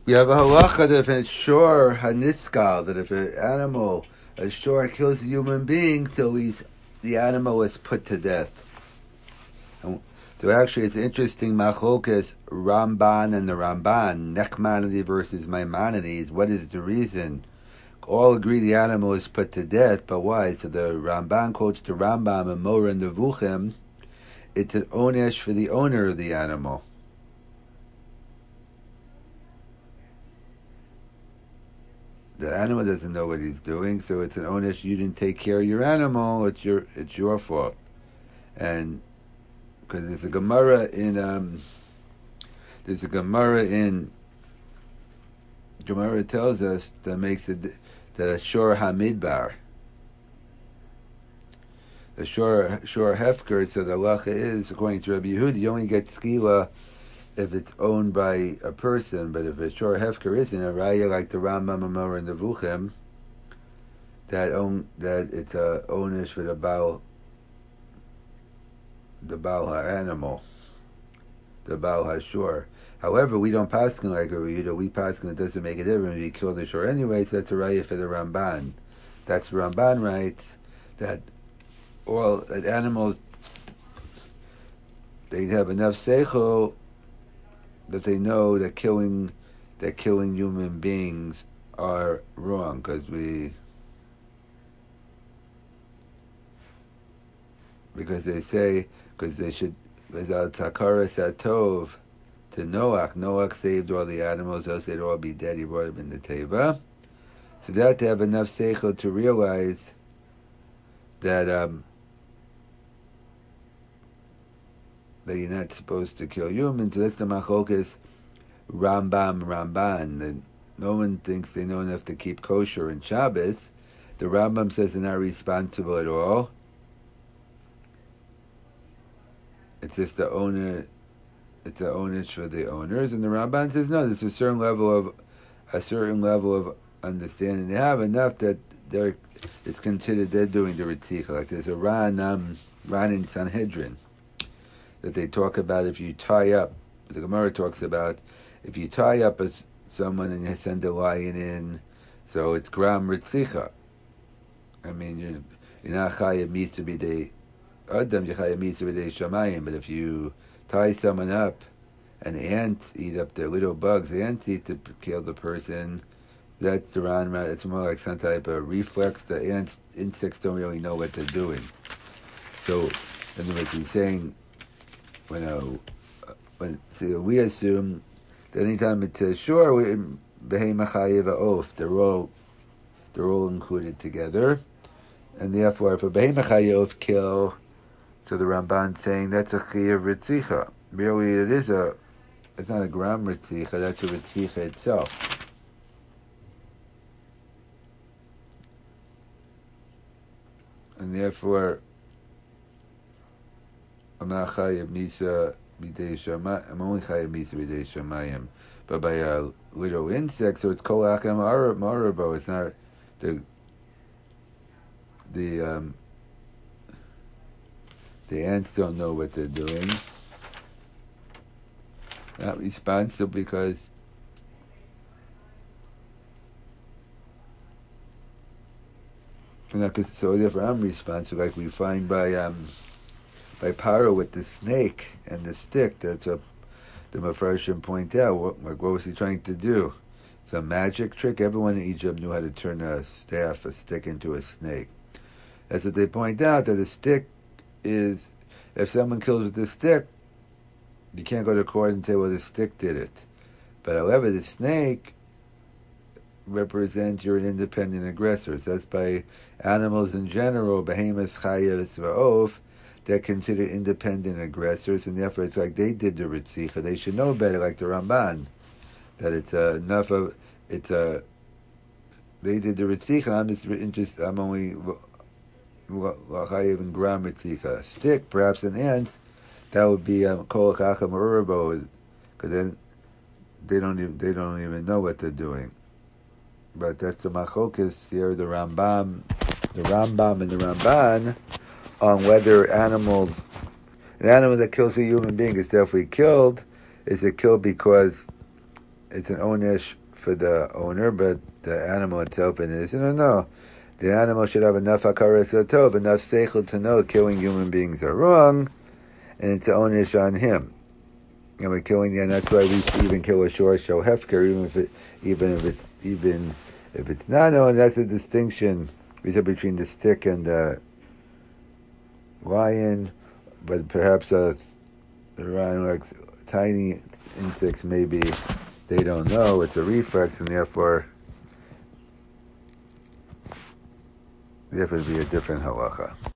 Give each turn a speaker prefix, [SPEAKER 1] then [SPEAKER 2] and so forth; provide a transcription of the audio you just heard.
[SPEAKER 1] We have a halacha that if it's shor haniskal, that if an animal, a shor kills a human being, so the animal is put to death. And so actually, it's interesting. Machlokas Ramban and the Ramban, Nechmanides versus Maimonides. What is the reason? All agree the animal is put to death, but why? So the Ramban quotes the Rambam and Mora and Nevuchim. It's an onesh for the owner of the animal. The animal doesn't know what he's doing, so it's an onus. You didn't take care of your animal. It's your fault. And because there's a Gemara in Gemara tells us that makes it that a shor hamidbar, a shor hefker. So the halacha is, according to Rabbi Yehuda, you only get skila if it's owned by a person, but if a shor hefker isn't, a raya like the Rambam Amor and the Vuchim, that it's a onus for the Baal animal, the Baal HaShor. However, we don't paskin like Rabbi Yehuda. We paskin it doesn't make a difference. We kill the shor anyway, so that's a raya for the Ramban. That's Ramban writes that that animals, they have enough seichel that they know that killing human beings are wrong because they say because they should without takara satov to Noach. Noach saved all the animals, else they'd all be dead. He brought them in the teva. So they have to have enough seichel to realize that that you're not supposed to kill humans. So that's the machokas Ramban. That no one thinks they know enough to keep kosher in Shabbos. The Rambam says they're not responsible at all. It's just the owner. It's an onus for the owners, and the Ramban says no. There's a certain level of understanding they have enough that it's considered they're doing the ritzicha. Like there's a Ran in Sanhedrin that they talk about if you tie up. The Gemara talks about if you tie up someone and you send a lion in, so it's gram ritzicha. I mean, you're not chayav mitzvah b'dei adam, you're chayav mitzvah b'dei shamayim. But if you tie someone up and ants eat up the little bugs, the ants eat to kill the person, that's the Ran. It's more like some type of reflex. The insects don't really know what they're doing. So, in other words, he's saying, so we assume that anytime it's a shore, behei machayev oaf, they're all included together, and therefore, if a behei machayev kill, so the Ramban saying that's a chayev ritzicha. Really, it's not a gram ritzicha. That's a ritzicha itself. And therefore, I'm not chayev misa b'dei shamayim. I'm only chayev misa b'dei shamayim. But by a little insect, so it's kol achem marabo. It's not the ants don't know what they're doing. Not responsible because so therefore I'm responsible, like we find by Paro with the snake and the stick. That's what the Mefarshim point out. What was he trying to do? It's a magic trick. Everyone in Egypt knew how to turn a stick into a snake. That's what they point out, that a stick is, if someone kills with a stick, you can't go to court and say, well, the stick did it. But however, the snake represents you're an independent aggressor. So that's by animals in general, behemoths, chayavs, va'of, they're considered independent aggressors, and therefore it's like they did the ritzicha. They should know better, like the Ramban, that it's enough of, they did the ritzicha, I'm just interested, I'm only chayav and gram ritzicha. Stick, perhaps an ant, that would be kol chacham urbo, because then they don't even know what they're doing. But that's the machokis here, the Rambam and the Ramban, on whether an animal that kills a human being is definitely killed. Is it killed because it's an onesh for the owner, but the animal itself it isn't. No. The animal should have enough hakaras tov, enough seichel to know killing human beings are wrong, and it's an onesh on him. And we're killing the, and that's why we even kill a shor shel hefker, even if it's not known. That's a distinction between the stick and the lion, but perhaps the lion likes tiny insects. Maybe they don't know it's a reflex, and therefore it'd be a different halacha.